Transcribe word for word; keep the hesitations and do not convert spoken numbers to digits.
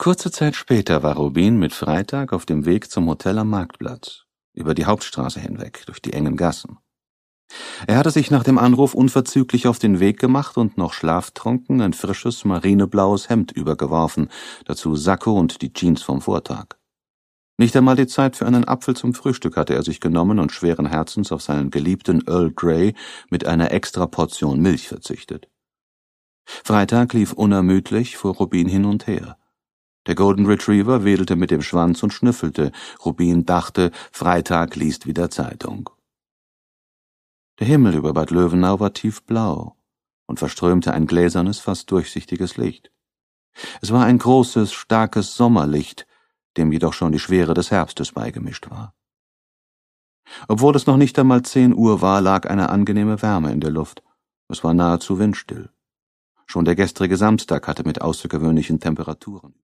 Kurze Zeit später war Rubin mit Freitag auf dem Weg zum Hotel am Marktplatz, über die Hauptstraße hinweg, durch die engen Gassen. Er hatte sich nach dem Anruf unverzüglich auf den Weg gemacht und noch schlaftrunken ein frisches, marineblaues Hemd übergeworfen, dazu Sakko und die Jeans vom Vortag. Nicht einmal die Zeit für einen Apfel zum Frühstück hatte er sich genommen und schweren Herzens auf seinen geliebten Earl Grey mit einer extra Portion Milch verzichtet. Freitag lief unermüdlich vor Rubin hin und her. Der Golden Retriever wedelte mit dem Schwanz und schnüffelte. Rubin dachte, Freitag liest wieder Zeitung. Der Himmel über Bad Löwenau war tiefblau und verströmte ein gläsernes, fast durchsichtiges Licht. Es war ein großes, starkes Sommerlicht, dem jedoch schon die Schwere des Herbstes beigemischt war. Obwohl es noch nicht einmal zehn Uhr war, lag eine angenehme Wärme in der Luft. Es war nahezu windstill. Schon der gestrige Samstag hatte mit außergewöhnlichen Temperaturen